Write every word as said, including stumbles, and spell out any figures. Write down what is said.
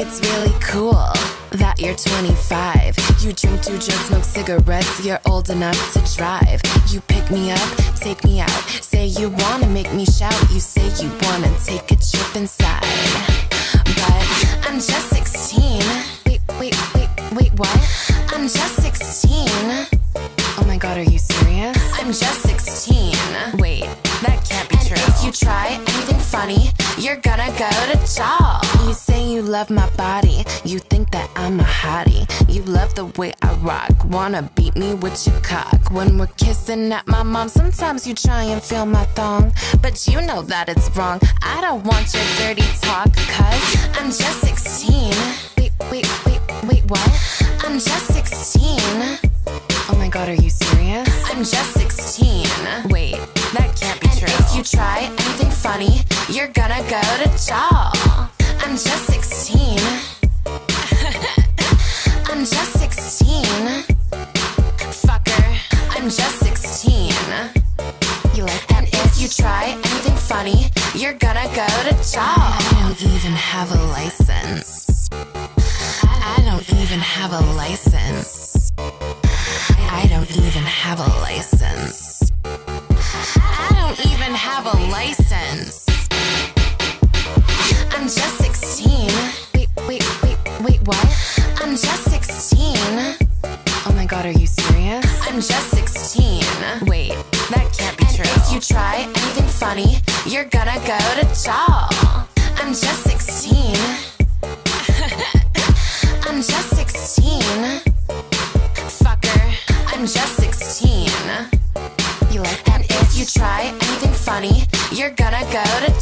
it's really cool that you're twenty-five. You drink, do drugs, smoke cigarettes, you're old enough to drive. You pick me up, take me out, say you wanna make me shout. You say you wanna take a trip inside, but I'm just sixteen. Wait, wait, wait, wait, what? I'm just sixteen. Oh my god, are you serious? I'm just sixteen. Wait, that can't be and true. If you try anything funny, you're gonna go to jail. You say you love my body, you think that I'm a hottie. You love the way I rock, wanna beat me with your cock. When we're kissing at my mom, sometimes you try and feel my thong, but you know that it's wrong. I don't want your dirty talk, cause I'm just sixteen. Wait, wait, wait, wait, what? I'm just sixteen. Oh my god, are you serious? I'm just sixteen. Wait, that can't be and true. If you try anything funny, you're gonna go to jail. I'm just sixteen. I'm just sixteen. Fucker, I'm just sixteen. You like that? And if you try anything funny, you're gonna go to jail. I don't even have a license. I don't even have a license. I don't even have a license. I don't even have a license. I'm just sixteen. Wait, wait, wait, wait, what? I'm just sixteen. Oh my god, are you serious? I'm just sixteen. Wait, that can't be and true. If you try anything funny, you're gonna go to jail. I'm just sixteen. I'm just sixteen. I'm just sixteen. You like that? And if you try anything funny, you're gonna go to